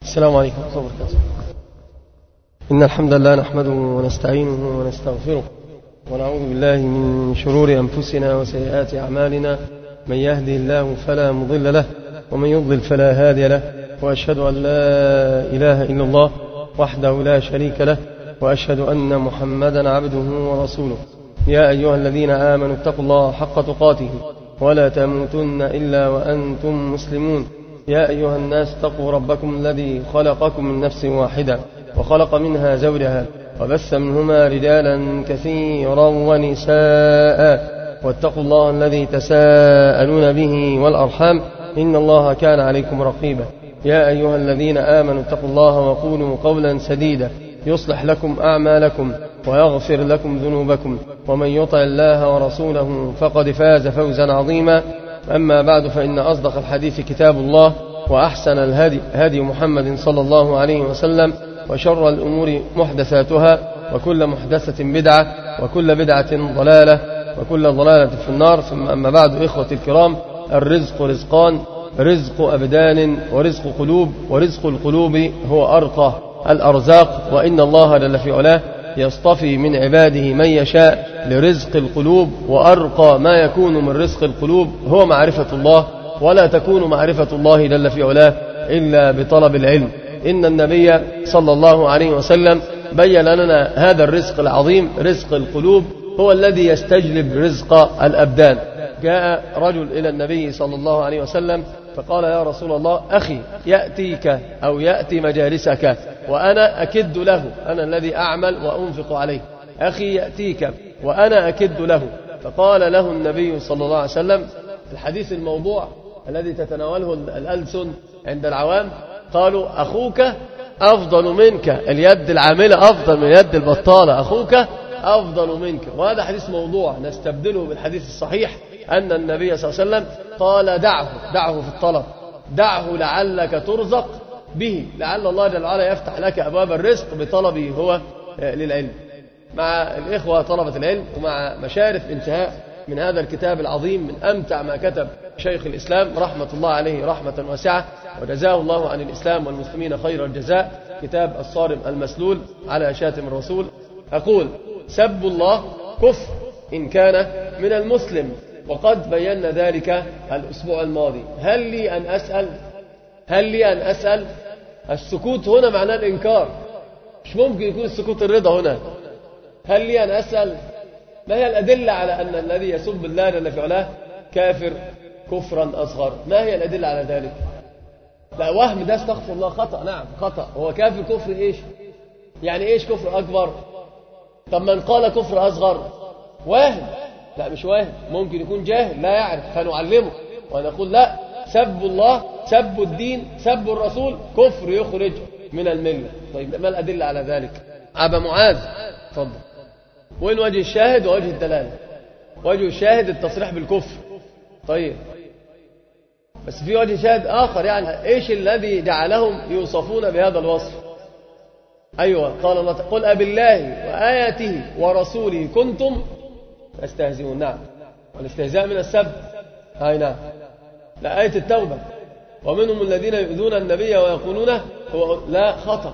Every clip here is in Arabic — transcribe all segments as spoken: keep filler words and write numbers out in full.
السلام عليكم ورحمة الله وبركاته. إن الحمد لله نحمده ونستعينه ونستغفره ونعوذ بالله من شرور أنفسنا وسيئات أعمالنا. من يهدي الله فلا مضل له ومن يضلل فلا هادي له، وأشهد أن لا إله إلا الله وحده لا شريك له، وأشهد أن محمدا عبده ورسوله. يا أيها الذين آمنوا اتقوا الله حق تقاته ولا تموتن إلا وأنتم مسلمون. يا أيها الناس اتقوا ربكم الذي خلقكم من نفس واحدة وخلق منها زوجها وبث منهما رجالا كثيرا ونساء، واتقوا الله الذي تساءلون به والأرحام إن الله كان عليكم رقيبا. يا أيها الذين آمنوا اتقوا الله وقولوا قولا سديدا يصلح لكم أعمالكم ويغفر لكم ذنوبكم، ومن يطع الله ورسوله فقد فاز فوزا عظيما. أما بعد، فإن أصدق الحديث كتاب الله، وأحسن الهدي هدي محمد صلى الله عليه وسلم، وشر الأمور محدثاتها، وكل محدثة بدعة، وكل بدعة ضلالة، وكل ضلالة في النار. ثم أما بعد، إخوتي الكرام، الرزق رزقان: رزق أبدان ورزق قلوب، ورزق القلوب هو أرقى الأرزاق، وإن الله جل في علاه يصطفي من عباده من يشاء لرزق القلوب، وأرقى ما يكون من رزق القلوب هو معرفة الله، ولا تكون معرفة الله جل في علاه إلا بطلب العلم. إن النبي صلى الله عليه وسلم بين لنا هذا الرزق العظيم، رزق القلوب، هو الذي يستجلب رزق الأبدان. جاء رجل إلى النبي صلى الله عليه وسلم فقال: يا رسول الله، أخي يأتيك أو يأتي مجالسك وأنا أكد له، أنا الذي أعمل وأنفق عليه، أخي يأتيك وأنا أكد له. فقال له النبي صلى الله عليه وسلم في الحديث الموضوع الذي تتناوله الألسن عند العوام، قالوا: أخوك أفضل منك، اليد العاملة أفضل من يد البطالة، أخوك أفضل منك. وهذا حديث موضوع نستبدله بالحديث الصحيح، أن النبي صلى الله عليه وسلم قال: دعه دعه في الطلب، دعه لعلك ترزق به، لعل الله جل وعلا يفتح لك أبواب الرزق بطلبه هو للعلم. مع الإخوة طلبة العلم، ومع مشارف انتهاء من هذا الكتاب العظيم، من أمتع ما كتب شيخ الإسلام رحمة الله عليه رحمة واسعة، وجزاه الله عن الإسلام والمسلمين خير الجزاء، كتاب الصارم المسلول على شاتم الرسول. أقول: سب الله كفر إن كان من المسلم، وقد بينا ذلك الأسبوع الماضي. هل لي أن أسأل هل لي أن أسأل السكوت هنا معناه الإنكار، مش ممكن يكون السكوت الرضا هنا. هل لي أن أسأل ما هي الأدلة على أن الذي يسب الله جل في علاه كافر كفرا أصغر؟ ما هي الأدلة على ذلك؟ لا، وهم ده، استغفر الله، خطأ. نعم خطأ. هو كافر كفر إيش؟ يعني إيش كفر أكبر؟ طب من قال كفر أصغر واهم؟ لا، مش واهم، ممكن يكون جاهل لا يعرف، فنعلمه ونقول: لا، سب الله، سب الدين، سب الرسول كفر يخرج من الملة. طيب ما الأدلة على ذلك؟ أبا معاذ، تفضل. وين وجه الشاهد ووجه الدلالة؟ وجه الشاهد التصريح بالكفر. طيب، بس في وجه شاهد آخر، يعني إيش الذي جعلهم يوصفون بهذا الوصف؟ أيوة، قال الله: قل أبالله وآياته ورسوله كنتم تستهزئون. نعم، والاستهزاء من السب. هاي نعم. لا، آية التوبة: ومنهم الذين يؤذون النبي ويقولون هو لا، خطأ.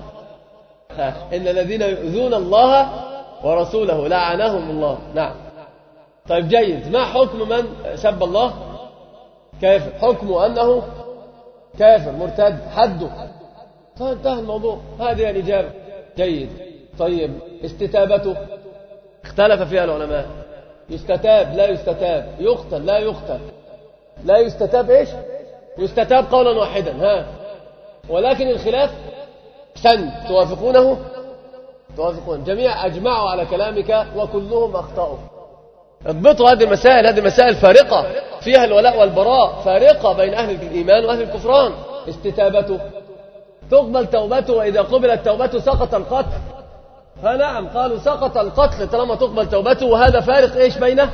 إن الذين يؤذون الله ورسوله لعنهم الله. نعم. طيب جيد، ما حكم من سب الله؟ كافر، حكمه أنه كافر مرتد، حده. فانتهى الموضوع، هذه الإجابة. جيد. طيب استتابته اختلف فيها العلماء، يستتاب لا يستتاب، يقتل لا يقتل. لا يستتاب إيش؟ يستتاب قولا واحدا. ها، ولكن الخلاف سن توافقونه؟ توافقون، جميع أجمعوا على كلامك وكلهم أخطأوا. اضبطوا هذه المسائل، هذه مسائل فارقة فيها الولاء والبراء، فارقة بين أهل الإيمان وأهل الكفران. استتابته تقبل توبته، وإذا قبلت توبته سقط القتل. فنعم، قالوا سقط القتل طالما تقبل توبته، وهذا فارق إيش بينه؟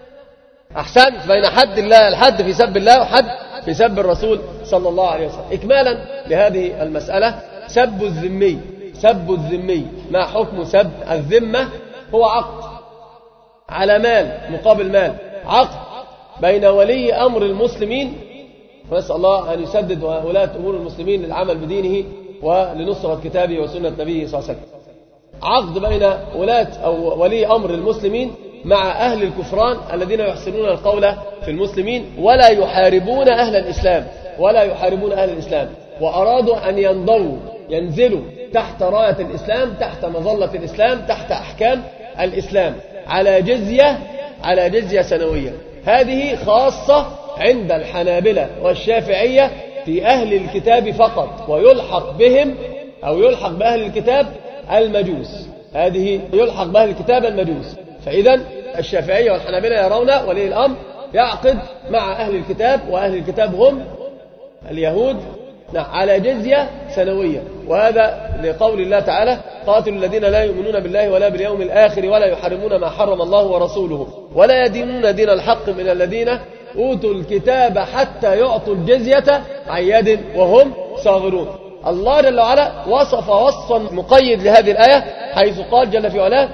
أحسنت، بين حد الله، الحد في سب الله، وحد في سب الرسول صلى الله عليه وسلم. إكمالا لهذه المسألة: سب الذمي، سب الذمي، ما حكم سب الذمة؟ هو عقد على مال مقابل مال، عقد بين ولي أمر المسلمين، ونسأل الله أن يسدد ولاة أمور المسلمين للعمل بدينه ولنصرة كتابه وسنة نبيه صلى الله عليه وسلم. عقد بين ولاة أو ولي أمر المسلمين مع أهل الكفران الذين يحسنون القول في المسلمين ولا يحاربون أهل الإسلام ولا يحاربون أهل الإسلام وأرادوا أن ينضووا ينزلوا تحت راية الإسلام، تحت مظلة الإسلام، تحت أحكام الإسلام، على جزية على جزية سنوية. هذه خاصة عند الحنابلة والشافعية في أهل الكتاب فقط، ويلحق بهم أو يلحق بأهل الكتاب المجوس. هذه يلحق بأهل الكتاب المجوس. فإذا الشافعية والحنابلة يرون ولي الأمر يعقد مع أهل الكتاب، وأهل الكتاب هم اليهود، على جزية سنوية. وهذا لقول الله تعالى: قاتلوا الذين لا يؤمنون بالله ولا باليوم الآخر ولا يحرمون ما حرم الله ورسوله ولا يدينون دين الحق من الذين أوتوا الكتاب حتى يعطوا الجزية عن يد وهم صاغرون. الله جل وعلا وصف وصفا مقيد لهذه الآية حيث قال جل في علاه: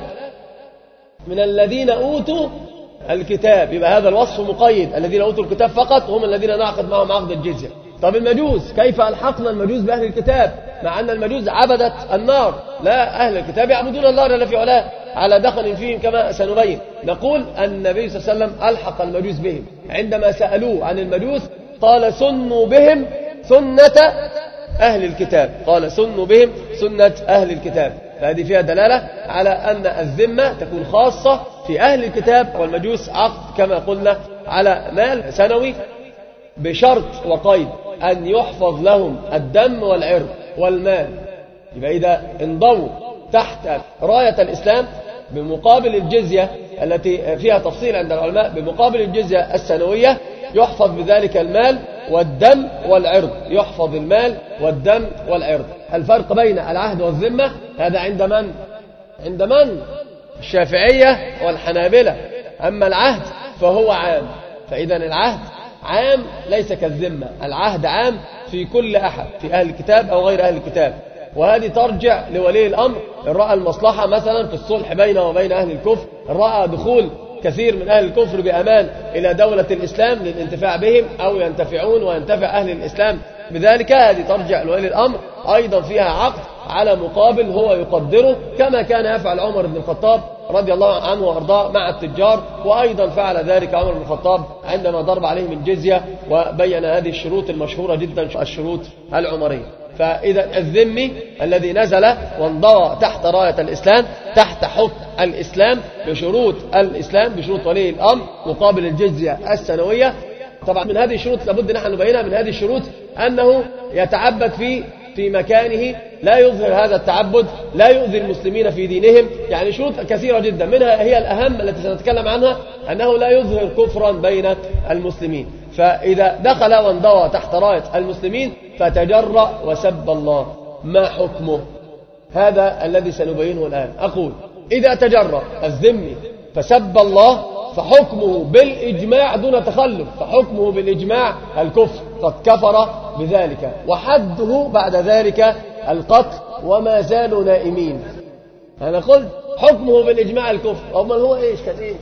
من الذين أوتوا الكتاب. يبقى هذا الوصف مقيد، الذين أوتوا الكتاب فقط هم الذين نعقد معهم عقد الجزية. طب المجوس، كيف ألحقنا المجوس بأهل الكتاب مع أن المجوس عبدت النار؟ لا، أهل الكتاب يعبدون الله جل في علاه على دخل فيهم كما سنبين. نقول النبي صلى الله عليه وسلم ألحق المجوس بهم عندما سألوه عن المجوس قال: سنوا بهم سنة أهل الكتاب. قال: سنوا بهم سنة أهل الكتاب. فهذه فيها دلالة على أن الذمة تكون خاصة في أهل الكتاب، والمجوس عقد كما قلنا على مال سنوي بشرط وقيد أن يحفظ لهم الدم والعرض والمال. يبقى إذا انضووا تحت راية الإسلام بمقابل الجزية التي فيها تفصيل عند العلماء، بمقابل الجزية السنوية يحفظ بذلك المال والدم والعرض، يحفظ المال والدم والعرض. الفرق بين العهد والذمة هذا عند من؟ عند من؟ الشافعية والحنابلة. أما العهد فهو عام، فإذا العهد عام ليس كالذمة، العهد عام في كل أحد، في أهل الكتاب أو غير أهل الكتاب. وهذه ترجع لولي الأمر إن رأى المصلحة مثلا في الصلح بينه وبين أهل الكفر، إن رأى دخول كثير من أهل الكفر بأمان إلى دولة الإسلام للانتفاع بهم أو ينتفعون وينتفع أهل الإسلام بذلك، هذه ترجع لولي الأمر أيضا فيها عقد على مقابل هو يقدره، كما كان يفعل عمر بن الخطاب رضي الله عنه وأرضاه مع التجار، وأيضا فعل ذلك عمر بن الخطاب عندما ضرب عليهم الجزية وبين هذه الشروط المشهورة جدا، الشروط العمرية. فإذا الذمي الذي نزل وانضوى تحت راية الإسلام، تحت حكم الإسلام بشروط الإسلام، بشروط ولي الأمر مقابل الجزية السنوية. طبعا من هذه الشروط لابد نحن نبينها، من هذه الشروط أنه يتعبد في في مكانه، لا يظهر هذا التعبد، لا يؤذي المسلمين في دينهم. يعني شروط كثيرة جدا، منها هي الأهم التي سنتكلم عنها، أنه لا يظهر كفرا بين المسلمين. فإذا دخل وانضوى تحت راية المسلمين فتجرأ وسب الله، ما حكمه؟ هذا الذي سنبينه الآن. أقول: إذا تجرأ الذمي فسب الله فحكمه بالإجماع دون تخلف، فحكمه بالإجماع الكفر، قد كفر بذلك، وحده بعد ذلك القتل وما زالوا نائمين. أنا قلت حكمه بالإجماع الكفر، أما هو إيش كان إيش؟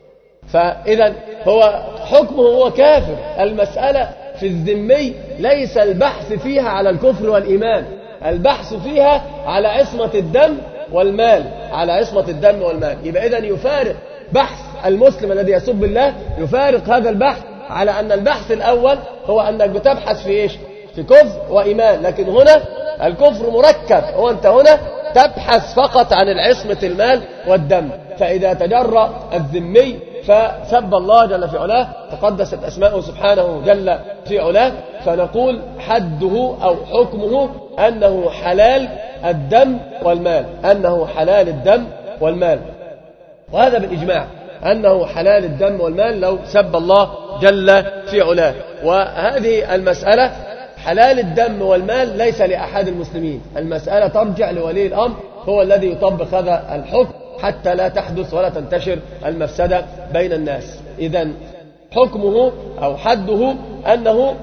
فإذا هو حكمه هو كافر. المسألة في الذمي ليس البحث فيها على الكفر والإيمان، البحث فيها على عصمة الدم والمال، على عصمة الدم والمال. يبقى إذن يفارق بحث المسلم الذي يسب الله، يفارق هذا البحث على أن البحث الأول هو أنك بتبحث في إيش؟ في كفر وإيمان. لكن هنا الكفر مركب، هو أنت هنا تبحث فقط عن العصمة المال والدم. فإذا تجرأ الذمي فسب الله جل في علاه، تقدست أسماؤه سبحانه جل في علاه، فنقول حده أو حكمه أنه حلال الدم والمال، أنه حلال الدم والمال. وهذا بالإجماع أنه حلال الدم والمال لو سب الله جل في علاه. وهذه المسألة حلال الدم والمال ليس لأحد المسلمين، المسألة ترجع لولي الأمر، هو الذي يطبق هذا الحكم حتى لا تحدث ولا تنتشر المفسدة بين الناس. إذن حكمه أو حده أنه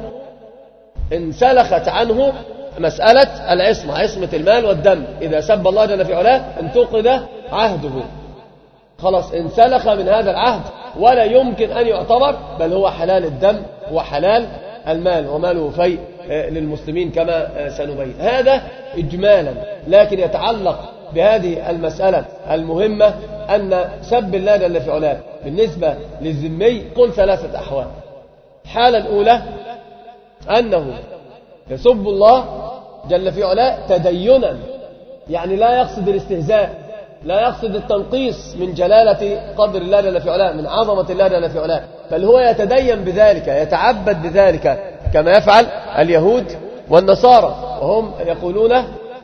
انسلخت عنه مسألة العصمة، عصمة المال والدم. إذا سب الله جل في علاه انتقد عهده، خلاص انسلخ من هذا العهد ولا يمكن أن يعتبر، بل هو حلال الدم وحلال المال، وماله في للمسلمين كما سنبين هذا إجمالا. لكن يتعلق بهذه المسألة المهمة أن سب الله جل في علاه بالنسبة للذمي قل ثلاثة أحوال. الحالة الأولى أنه يسب الله جل في علاه تدينا، يعني لا يقصد الاستهزاء، لا يقصد التنقيص من جلالة قدر الله جل في علاه، من عظمة الله جل في علاه، بل هو يتدين بذلك، يتعبد بذلك كما يفعل اليهود والنصارى، وهم يقولون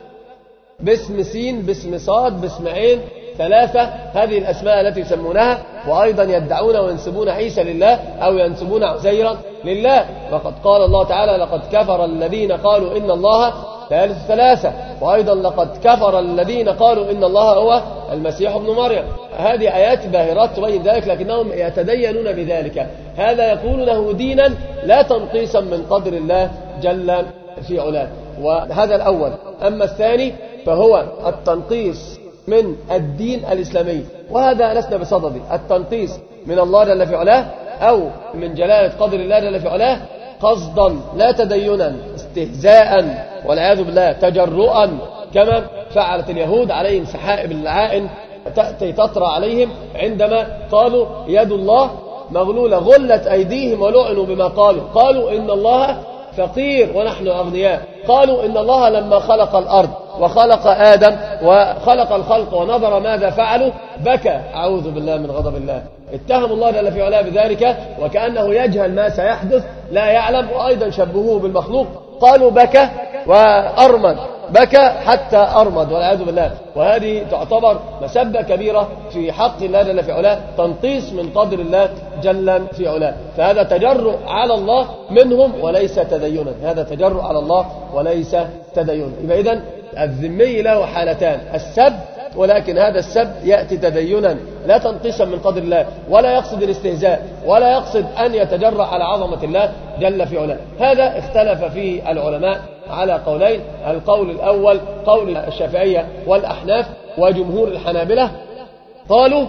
باسم سين باسم صاد باسم عين ثلاثة، هذه الأسماء التي يسمونها، وأيضا يدعون وينسبون عيسى لله أو ينسبون عزيرا لله. وقد قال الله تعالى لقد كفر الذين قالوا إن الله ثالث ثلاثة، وأيضا لقد كفر الذين قالوا إن الله هو المسيح ابن مريم. هذه آيات باهرات تبين ذلك، لكنهم يتدينون بذلك. هذا يقولونه دينا لا تنقيصا من قدر الله جل في علاه، وهذا الأول. أما الثاني فهو التنقيص من الدين الإسلامي، وهذا لسنا بصدده. التنقيص من الله جل في علاه أو من جلالة قدر الله جل في علاه قصدا لا تدينا، استهزاء والعياذ بالله، تجرؤا كما فعلت اليهود عليهم سحائب اللعائن تأتي تطرى عليهم عندما قالوا يد الله مغلولة، غلت أيديهم ولعنوا بما قالوا. قالوا إن الله فقير ونحن أغنياء. قالوا إن الله لما خلق الأرض وخلق آدم وخلق الخلق ونظر ماذا فعلوا بكى، أعوذ بالله من غضب الله. اتهموا الله جل في علاه بذلك وكأنه يجهل ما سيحدث، لا يعلم. وأيضا شبهوه بالمخلوق، قالوا بكى وأرمد، بكى حتى أرمد والعياذ بالله. وهذه تعتبر مسبة كبيرة في حق الله جل في علاه، تنقيص من قدر الله جل في علاه. فهذا تجرؤ على الله منهم وليس تدينا، هذا تجرؤ على الله وليس تدينا. يبقى إذن الذمي له حالتان: السب، ولكن هذا السب يأتي تدينا لا تنقيصا من قدر الله، ولا يقصد الاستهزاء، ولا يقصد أن يتجرأ على عظمة الله جل في علاه. هذا اختلف فيه العلماء على قولين. القول الأول قول الشافعية والأحناف وجمهور الحنابلة، قالوا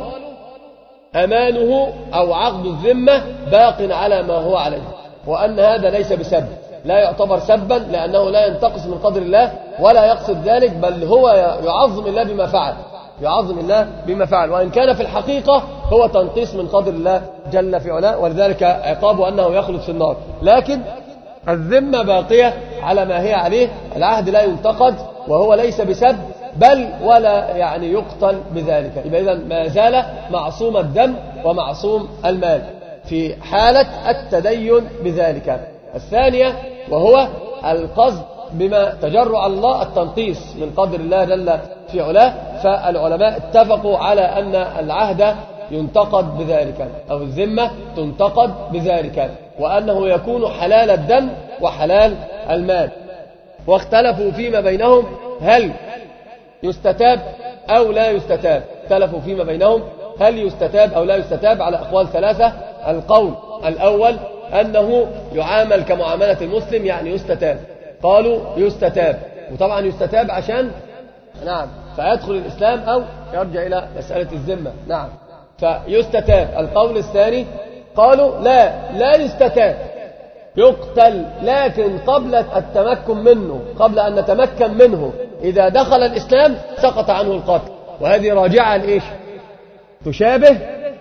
أمانه أو عقد الذمة باق على ما هو عليه، وأن هذا ليس بسب، لا يعتبر سبا لأنه لا ينتقص من قدر الله ولا يقصد ذلك، بل هو يعظم الله بما فعل، يعظم الله بما فعل، وإن كان في الحقيقة هو تنقيص من قدر الله جل في علاه، ولذلك عقابه أنه يخلد في النار. لكن الذمة باقية على ما هي عليه، العهد لا ينتقد، وهو ليس بسب بل ولا يعني يقتل بذلك. يبقى إذن ما زال معصوم الدم ومعصوم المال في حالة التدين بذلك. الثانية وهو القصد بما تجرع الله، التنقيص من قدر الله جل في علاه. فالعلماء اتفقوا على أن العهد ينتقد بذلك أو الذمة تنتقد بذلك، وأنه يكون حلال الدم وحلال المال. واختلفوا فيما بينهم هل يستتاب أو لا يستتاب، اختلفوا فيما بينهم هل يستتاب أو لا يستتاب على أقوال ثلاثة. القول الأول أنه يعامل كمعاملة المسلم، يعني يستتاب. قالوا يستتاب، وطبعا يستتاب عشان نعم فيدخل الإسلام أو يرجع إلى مسألة الذمة، نعم فيستتاب. القول الثاني قالوا لا لا يستتاب، يقتل، لكن قبل التمكن منه، قبل أن نتمكن منه إذا دخل الإسلام سقط عنه القتل. وهذه راجعة لإيش؟ تشابه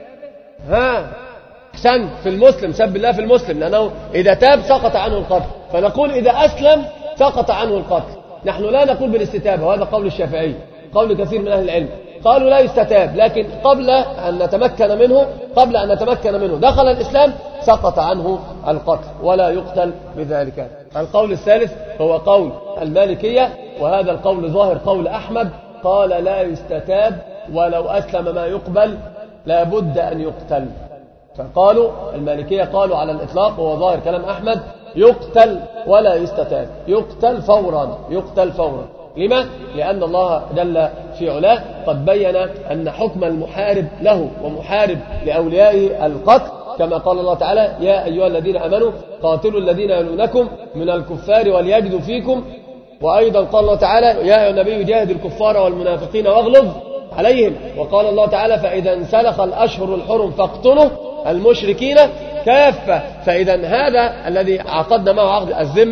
ها أحسن في المسلم، سب الله في المسلم، لأنه إذا تاب سقط عنه القتل، فنقول إذا أسلم سقط عنه القتل. نحن لا نقول بالاستتابة، وهذا قول الشافعي، قول كثير من أهل العلم، قالوا لا يستتاب، لكن قبل أن نتمكن منه، قبل أن نتمكن منه دخل الإسلام سقط عنه القتل ولا يقتل بذلك. القول الثالث هو قول المالكية، وهذا القول ظاهر قول أحمد، قال لا يستتاب ولو أسلم ما يقبل لا بد أن يقتل. فقالوا المالكية قالوا على الإطلاق، وهو ظاهر كلام أحمد، يقتل ولا يستتاب، يقتل فورا، يقتل فورا. لما؟ لأن الله جل في علاه قد بين أن حكم المحارب له ومحارب لأوليائه القتل، كما قال الله تعالى يا أيها الذين آمنوا قاتلوا الذين يلونكم من الكفار وليجدوا فيكم. وأيضا قال الله تعالى يا أيها النبي جاهد الكفار والمنافقين واغلظ عليهم. وقال الله تعالى فإذا انسلخ الأشهر الحرم فاقتلوا المشركين كافة. فإذا هذا الذي عقدنا معه عقد الذمة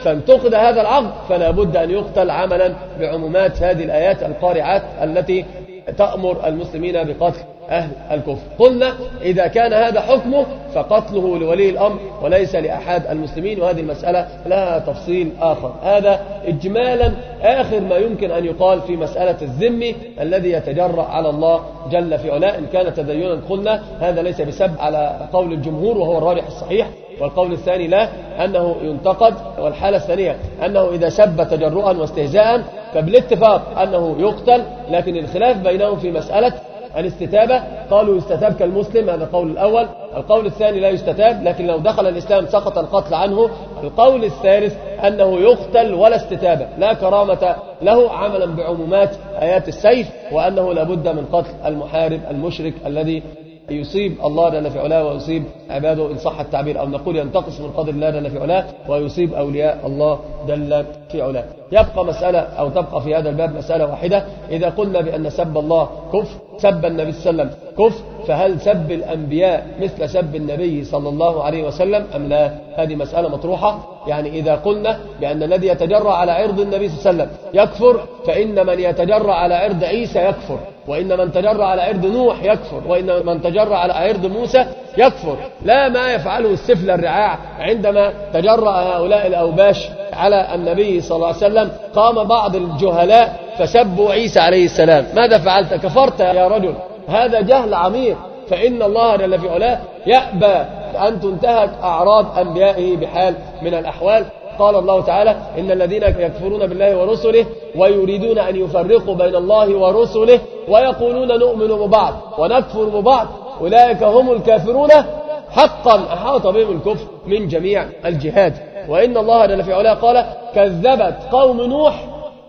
فانتقد هذا العقد فلا بد أن يقتل عملا بعمومات هذه الآيات القارعات التي تأمر المسلمين بقتل أهل الكفر. قلنا إذا كان هذا حكمه فقتله لولي الأمر وليس لأحد المسلمين، وهذه المسألة لها تفصيل آخر. هذا إجمالا آخر ما يمكن أن يقال في مسألة الذمي الذي يتجرأ على الله جل في علاه. إن كان تدينا قلنا هذا ليس بسب على قول الجمهور وهو الراجح الصحيح، والقول الثاني لا، أنه ينتقد، والحالة الثانية أنه إذا سب تجرؤا واستهزاء فبالاتفاق أنه يقتل، لكن الخلاف بينهم في مسألة الاستتابة. قالوا يستتاب كالمسلم، هذا القول الأول. القول الثاني لا يستتاب، لكن لو دخل الإسلام سقط القتل عنه. القول الثالث أنه يقتل ولا استتابة، لا كرامة له، عملا بعمومات آيات السيف، وأنه لابد من قتل المحارب المشرك الذي يصيب الله جل في علاه ويصيب عباده إن صح التعبير، أو نقول ينتقص من قدر الله جل في علاه ويصيب أولياء الله جل في علاه. يبقى مسألة أو تبقى في هذا الباب مسألة واحدة. إذا قلنا بأن سب الله كفر، سب النبي صلى الله عليه وسلم كفر، فهل سب الأنبياء مثل سب النبي صلى الله عليه وسلم أم لا؟ هذه مسألة مطروحة. يعني إذا قلنا بأن الذي يتجرأ على عرض النبي صلى الله عليه وسلم يكفر، فإن من يتجرأ على عرض عيسى يكفر، وإن من تجرأ على عرض نوح يكفر، وإن من تجرأ على عرض موسى يكفر. لا ما يفعله السفل الرعاع عندما تجرأ هؤلاء الأوباش على النبي صلى الله عليه وسلم. قام بعض الجهلاء فسبوا عيسى عليه السلام. ماذا فعلت؟ كفرت يا رجل. هذا جهل عميق، فإن الله جل في علاه يأبى أن تنتهك أعراض أنبيائه بحال من الأحوال. قال الله تعالى: إن الذين يكفرون بالله ورسله ويريدون أن يفرقوا بين الله ورسله ويقولون نؤمن ببعض ونكفر ببعض أولئك هم الكافرون حقا، أحاط بهم الكفر من جميع الجهات. وإن الله جل في علاه قال: كذبت قوم نوح،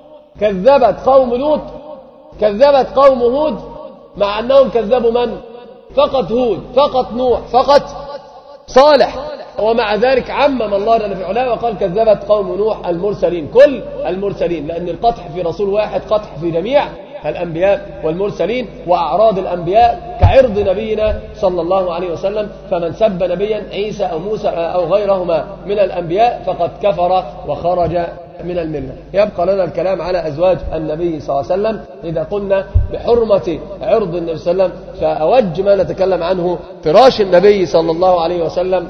كذبت قوم لوط، كذبت قوم هود، مع أنهم كذبوا من؟ فقط هود، فقط نوح، فقط صالح، ومع ذلك عمم الله جل في علاه وقال كذبت قوم نوح المرسلين، كل المرسلين، لأن القطح في رسول واحد قطح في جميع الأنبياء والمرسلين وأعراض الأنبياء كعرض نبينا صلى الله عليه وسلم. فمن سب نبيا عيسى أو موسى أو غيرهما من الأنبياء فقد كفر وخرج من الملة. يبقى لنا الكلام على أزواج النبي صلى الله عليه وسلم. إذا قلنا بحرمة عرض النبي صلى الله عليه وسلم فأوج ما نتكلم عنه فراش النبي صلى الله عليه وسلم.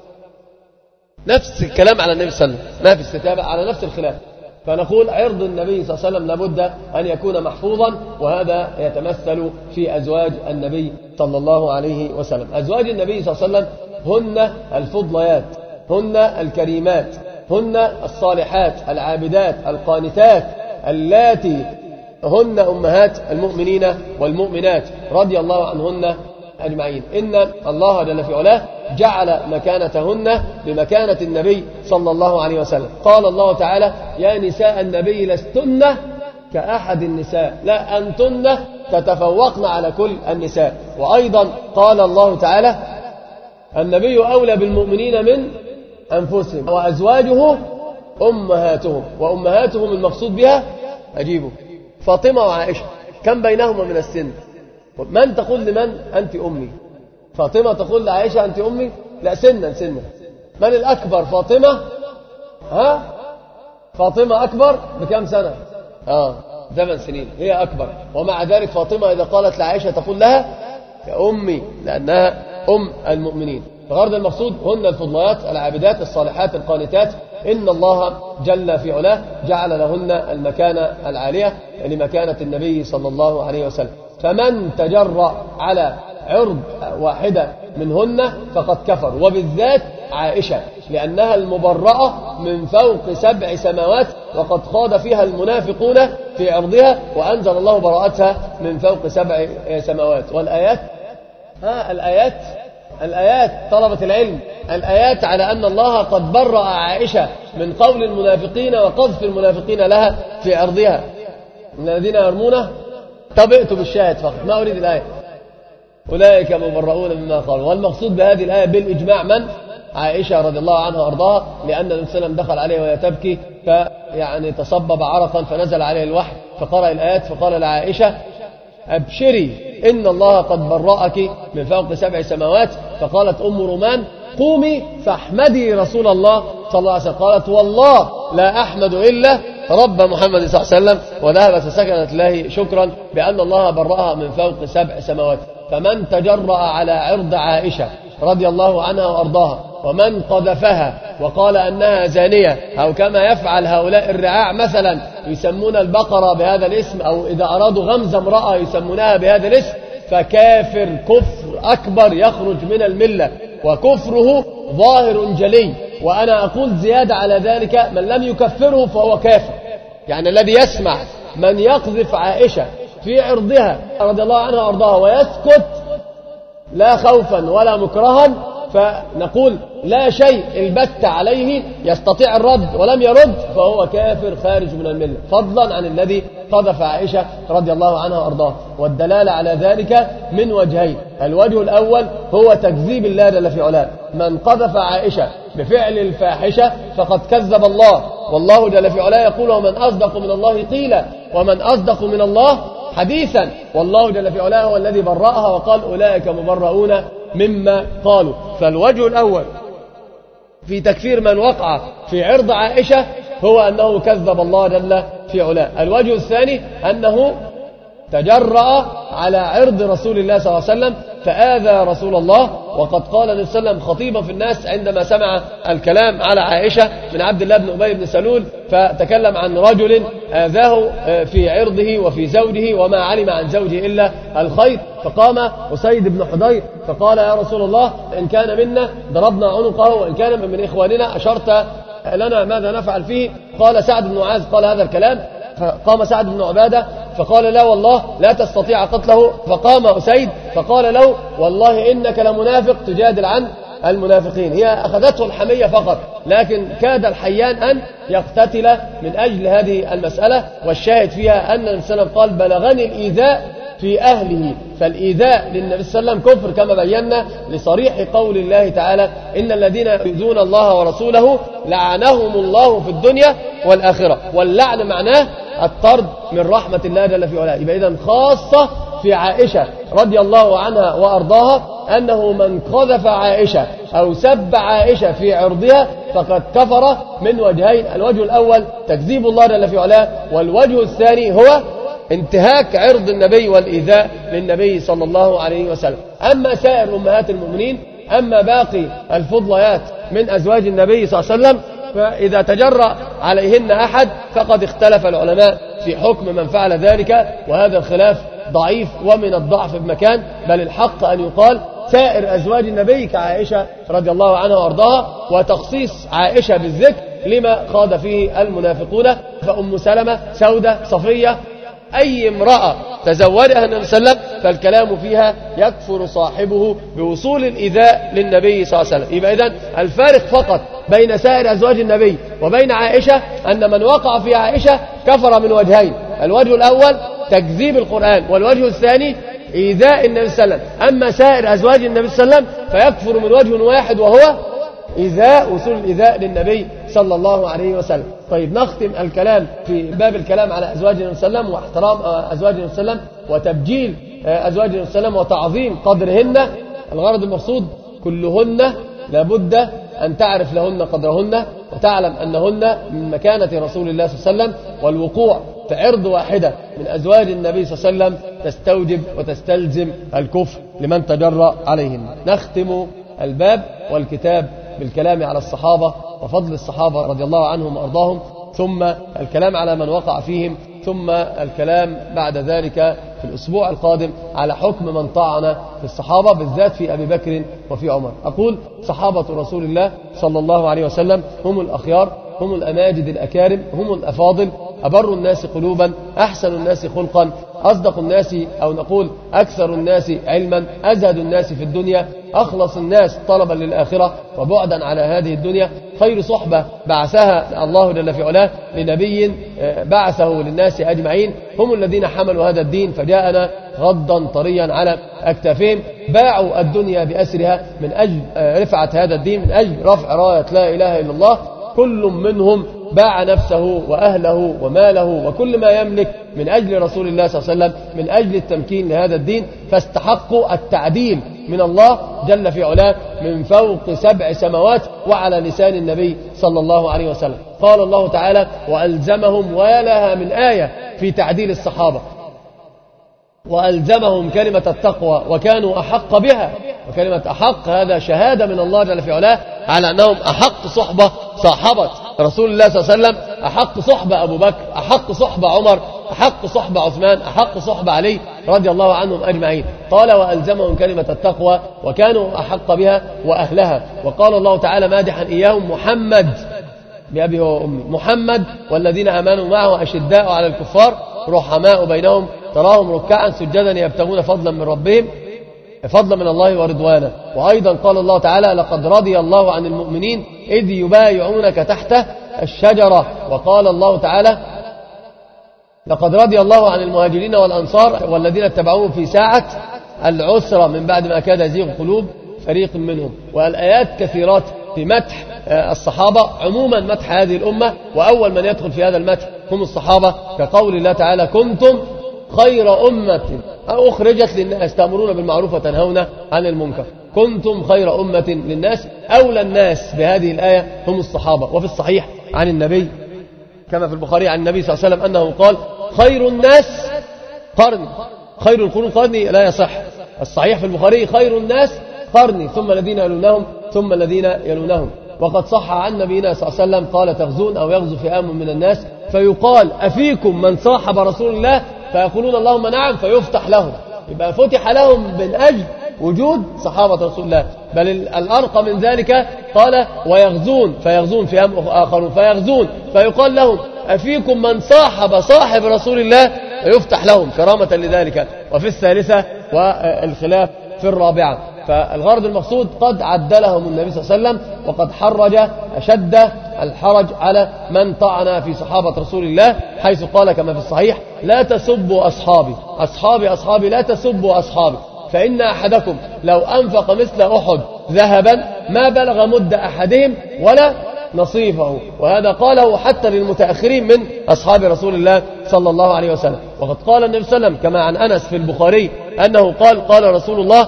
نفس الكلام على النبي صلى الله عليه وسلم، ما في استتابة، على نفس الخلاف. فنقول عرض النبي صلى الله عليه وسلم لابد أن يكون محفوظا، وهذا يتمثل في أزواج النبي صلى الله عليه وسلم. أزواج النبي صلى الله عليه وسلم هن الفضليات، هن الكريمات، هن الصالحات العابدات القانتات اللاتي هن أمهات المؤمنين والمؤمنات رضي الله عنهن أجمعين. إن الله جل في علاه جعل مكانتهن بمكانة النبي صلى الله عليه وسلم. قال الله تعالى: يا نساء النبي لستن كأحد النساء، لا أنتن تتفوقن على كل النساء. وأيضا قال الله تعالى: النبي أولى بالمؤمنين من أنفسهم وأزواجه أمهاتهم. وأمهاتهم المقصود بها أجيبه فاطمة وعائشة، كم بينهما من السن؟ من تقول لمن أنت أمي؟ فاطمة تقول لعائشة أنت أمي؟ لا، سنا سنا. من الأكبر؟ فاطمة. ها فاطمة أكبر بكم سنة؟ آه ثمان سنين هي أكبر. ومع ذلك فاطمة إذا قالت لعائشة تقول لها كأمي، لأنها أم المؤمنين. فغرض المقصود هن الفضليات العابدات الصالحات القانتات. إن الله جل في علاه جعل لهن المكانة العالية لمكانة النبي صلى الله عليه وسلم. فمن تجرأ على عرض واحدة منهن فقد كفر، وبالذات عائشة لأنها المبرأة من فوق سبع سماوات، وقد خاض فيها المنافقون في عرضها وأنزل الله براءتها من فوق سبع سماوات. والآيات ها الآيات الآيات طلبة العلم، الآيات على أن الله قد برأ عائشة من قول المنافقين وقذف المنافقين لها في عرضها. من الذين يرمونه طبئت بالشاهد فقط، ما أريد الآية. أولئك مبرؤون مما قالوا. والمقصود بهذه الآية بالإجماع من؟ عائشة رضي الله عنها وأرضاها، لأن النبي صلى الله عليه وسلم دخل عليه وهي تبكي فيعني تصبب عرقا فنزل عليه الوحي فقرأ الآيات فقال لعائشة: أبشري إن الله قد برأك من فوق سبع سماوات. فقالت أم رومان: قومي فاحمدي رسول الله صلى الله عليه وسلم. قالت والله لا أحمد إلا رب محمد صلى الله عليه وسلم. وذهبت فسكنت له شكرا بأن الله برأها من فوق سبع سماوات. فمن تجرأ على عرض عائشة رضي الله عنها وأرضاها ومن قذفها وقال أنها زانية، أو كما يفعل هؤلاء الرعاع مثلا يسمون البقرة بهذا الاسم، أو إذا أرادوا غمز امرأة يسمونها بهذا الاسم، فكافر كفر أكبر يخرج من الملة، وكفره ظاهر جلي. وأنا أقول زيادة على ذلك، من لم يكفره فهو كافر. يعني الذي يسمع من يقذف عائشة في عرضها رضي الله عنها وأرضاها ويسكت لا خوفا ولا مكرها، فنقول لا شيء البت عليه يستطيع الرد ولم يرد، فهو كافر خارج من الملة، فضلا عن الذي قذف عائشة رضي الله عنها وأرضاها. والدلالة على ذلك من وجهين. الوجه الأول هو تكذيب الله جل في علاه. من قذف عائشة بفعل الفاحشة فقد كذب الله، والله جل في علاه يقول ومن أصدق من الله قيلا ومن أصدق من الله حديثا. والله جل في علاه هو الذي برأها وقال أولئك مبرؤون مما قالوا. فالوجه الأول في تكفير من وقع في عرض عائشة هو أنه كذب الله جل في علاه. الوجه الثاني أنه تجرأ على عرض رسول الله صلى الله عليه وسلم فآذى رسول الله. وقد قال النبي صلى الله عليه وسلم خطيبا في الناس عندما سمع الكلام على عائشة من عبد الله بن أبي بن سلول، فتكلم عن رجل آذاه في عرضه وفي زوجه وما علم عن زوجه إلا الخير. فقام أسيد بن حضير فقال يا رسول الله إن كان منا ضربنا عنقه وإن كان من إخواننا أشرت لنا ماذا نفعل فيه. قال سعد بن معاذ قال هذا الكلام، فقام سعد بن عبادة فقال لا والله لا تستطيع قتله. فقام أسيد فقال له والله إنك لمنافق تجادل عن المنافقين. هي أخذته الحمية فقط، لكن كاد الحيان أن يقتتل من أجل هذه المسألة. والشاهد فيها أن النبي صلى الله عليه وسلم قال بلغني الإيذاء في أهله. فالإيذاء للنبي صلى الله عليه وسلم كفر كما بينا لصريح قول الله تعالى إن الذين يؤذون الله ورسوله لعنهم الله في الدنيا والآخرة. واللعن معناه الطرد من رحمة الله جل في علاه. يبقى إذن خاصة في عائشة رضي الله عنها وأرضاها أنه من قذف عائشة أو سب عائشة في عرضها فقد كفر من وجهين. الوجه الأول تكذيب الله جل في علاه، والوجه الثاني هو انتهاك عرض النبي والإيذاء للنبي صلى الله عليه وسلم. أما سائر أمهات المؤمنين، أما باقي الفضليات من أزواج النبي صلى الله عليه وسلم، فإذا تجرأ عليهن أحد فقد اختلف العلماء في حكم من فعل ذلك، وهذا الخلاف ضعيف ومن الضعف بمكان، بل الحق أن يقال سائر أزواج النبي كعائشة رضي الله عنها وارضاها، وتخصيص عائشة بالذكر لما خاض فيه المنافقون. فأم سلمة، سودة، صفية، أي امرأة تزوجها النبي صلى الله عليه وسلم فالكلام فيها يكفر صاحبه بوصول الإيذاء للنبي صلى الله عليه وسلم. يبقى إذن الفارق فقط بين سائر أزواج النبي وبين عائشة أن من وقع في عائشة كفر من وجهين. الوجه الأول تكذيب القرآن، والوجه الثاني إيذاء النبي صلى الله عليه وسلم. أما سائر أزواج النبي صلى الله عليه وسلم فيكفر من وجه واحد وهو إيذاء، وصول الإيذاء للنبي صلى الله عليه وسلم. طيب نختم الكلام في باب الكلام على أزواج النبي صلى الله عليه وسلم واحترام أزواج النبي صلى الله عليه وسلم وتبجيل أزواج النبي صلى الله عليه وسلم وتعظيم قدرهن. الغرض المقصود كلهن لابد أن تعرف لهن قدرهن وتعلم أنهن من مكانة رسول الله صلى الله عليه وسلم، والوقوع في عرض واحدة من أزواج النبي صلى الله عليه وسلم تستوجب وتستلزم الكفر لمن تجرأ عليهن. نختم الباب والكتاب بالكلام على الصحابة وفضل الصحابة رضي الله عنهم وأرضاهم، ثم الكلام على من وقع فيهم، ثم الكلام بعد ذلك في الأسبوع القادم على حكم من طعن في الصحابة بالذات في أبي بكر وفي عمر. أقول صحابة رسول الله صلى الله عليه وسلم هم الأخيار، هم الأماجد الأكارم، هم الأفاضل، أبر الناس قلوبا، أحسن الناس خلقا، أصدق الناس أو نقول أكثر الناس علما، أزهد الناس في الدنيا، أخلص الناس طلبا للآخرة وبعدا على هذه الدنيا. خير صحبة بعثها الله جل في علاه لنبي بعثه للناس أجمعين هم الذين حملوا هذا الدين فجاءنا غضا طريا على أكتافهم، باعوا الدنيا بأسرها من أجل رفعة هذا الدين، من أجل رفع راية لا إله إلا الله. كل منهم باع نفسه وأهله وماله وكل ما يملك من أجل رسول الله صلى الله عليه وسلم، من أجل التمكين لهذا الدين، فاستحقوا التعديل من الله جل في علاه من فوق سبع سماوات وعلى لسان النبي صلى الله عليه وسلم. قال الله تعالى وألزمهم ولها من آية في تعديل الصحابة، وألزمهم كلمة التقوى وكانوا أحق بها. وكلمة أحق هذا شهادة من الله جل في علاه على أنهم أحق صحبة صاحبة رسول الله صلى الله عليه وسلم، أحق صحبة أبو بكر، أحق صحبة عمر، أحق صحبة عثمان، أحق صحبة علي رضي الله عنهم أجمعين. قال وألزمهم كلمة التقوى وكانوا أحق بها وأهلها. وقال الله تعالى مادحا إياهم محمد بأبي وأمي، محمد والذين آمنوا معه أشداء على الكفار رحماء بينهم تراهم ركعا سجدا يبتغون فضلا من ربهم فضلا من الله ورضوانا. وأيضا قال الله تعالى لقد رضي الله عن المؤمنين إذ يبايعونك تحت الشجرة. وقال الله تعالى لقد رضي الله عن المهاجرين والأنصار والذين اتبعوهم في ساعة العسرة من بعد ما كاد يزيغ قلوب فريق منهم. والآيات كثيرات في مدح الصحابة عموما، مدح هذه الأمة، وأول من يدخل في هذا المدح هم الصحابة، كقول الله تعالى كنتم خير أمة أخرجت للناس تأمرون بالمعروف وتنهون عن المنكر. كنتم خير أمة للناس، أولى الناس بهذه الآية هم الصحابة. وفي الصحيح عن النبي كما في البخاري عن النبي صلى الله عليه وسلم أنه قال خير الناس قرني، خير القرون قرني لا يصح. الصحيح في البخاري خير الناس قرني ثم الذين يلونهم ثم الذين يلونهم. وقد صح عن نبينا صلى الله عليه وسلم قال تغزون أو يغزو فئام من الناس فيقال أفيكم من صاحب رسول الله فيقولون اللهم نعم فيفتح لهم. يبقى فتح لهم من أجل وجود صحابة رسول الله. بل الأرقى من ذلك قال ويغزون فيغزون فئام آخرون فيغزون فيقال لهم أفيكم من صاحب صاحب رسول الله فيفتح لهم كرامة لذلك. وفي الثالثة والخلاف في الرابعة. فالغرض المقصود قد عدلهم النبي صلى الله عليه وسلم وقد حرج أشد الحرج على من طعن في صحابة رسول الله، حيث قال كما في الصحيح لا تسبوا أصحابي أصحابي أصحابي لا تسبوا أصحابي فإن أحدكم لو أنفق مثل أحد ذهبا ما بلغ مد أحدهم ولا نصيفه. وهذا قاله حتى للمتأخرين من أصحاب رسول الله صلى الله عليه وسلم. وقد قال النبي صلى الله عليه وسلم كما عن أنس في البخاري أنه قال قال رسول الله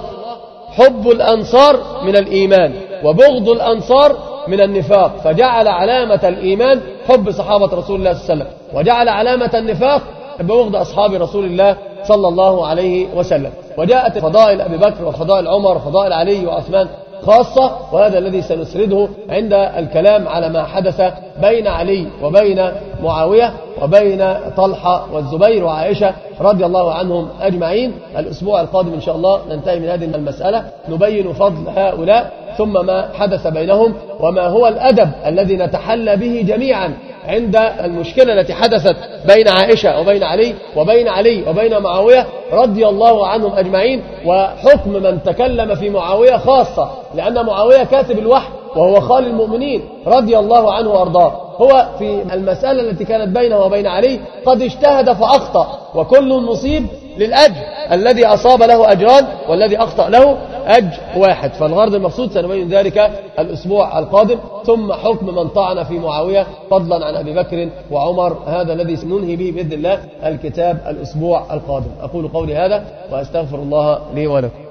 حب الأنصار من الإيمان وبغض الأنصار من النفاق. فجعل علامة الإيمان حب صحابة رسول الله صلى الله عليه وسلم، وجعل علامة النفاق ببغض أصحاب رسول الله صلى الله عليه وسلم. وجاءت فضائل أبي بكر وفضائل عمر وفضائل علي وعثمان خاصة، وهذا الذي سنسرده عند الكلام على ما حدث بين علي وبين معاوية وبين طلحة والزبير وعائشة رضي الله عنهم أجمعين. الأسبوع القادم إن شاء الله ننتهي من هذه المسألة، نبين فضل هؤلاء ثم ما حدث بينهم وما هو الأدب الذي نتحلى به جميعا عند المشكلة التي حدثت بين عائشة وبين علي وبين علي وبين معاوية رضي الله عنهم أجمعين، وحكم من تكلم في معاوية خاصة، لأن معاوية كاتب الوحي وهو خال المؤمنين رضي الله عنه وأرضاه. هو في المسألة التي كانت بينه وبين علي قد اجتهد فأخطأ، وكل مصيب للأجر، الذي أصاب له أجران والذي أخطأ له أجر واحد. فالغرض المقصود سنبين ذلك الأسبوع القادم. ثم حكم من طعن في معاوية فضلا عن أبي بكر وعمر، هذا الذي سننهي به بإذن الله الكتاب الأسبوع القادم. أقول قولي هذا وأستغفر الله لي ولكم.